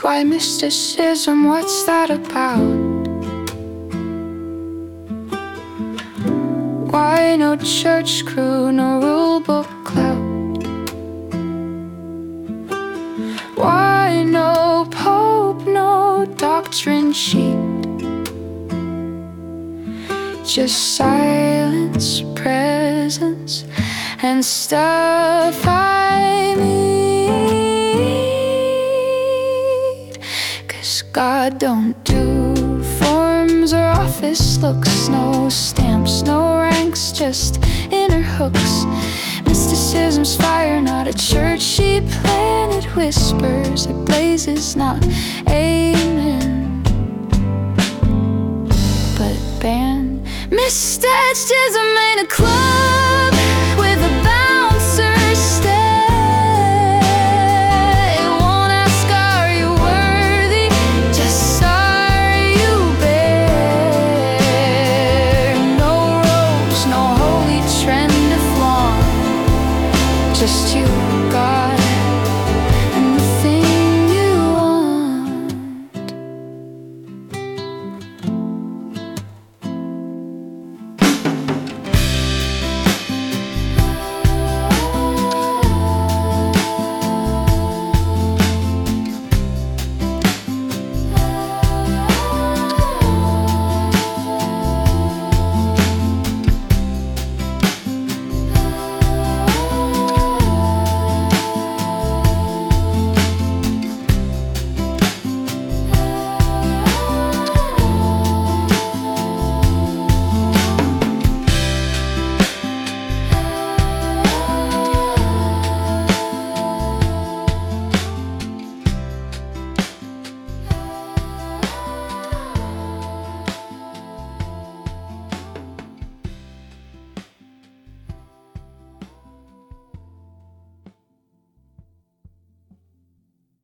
Why mysticism, what's that about? Why no church crew, no rulebook clout? Why no pope, no doctrine sheet? Just silence, presence, and stuff I need. 'Cause God don't do forms or office looks, no stamps, no ranks, just inner hooks. Mysticism's fire, not a churchy planet whispers, it blazes, not amen, but ban. Mysticism ain't a club.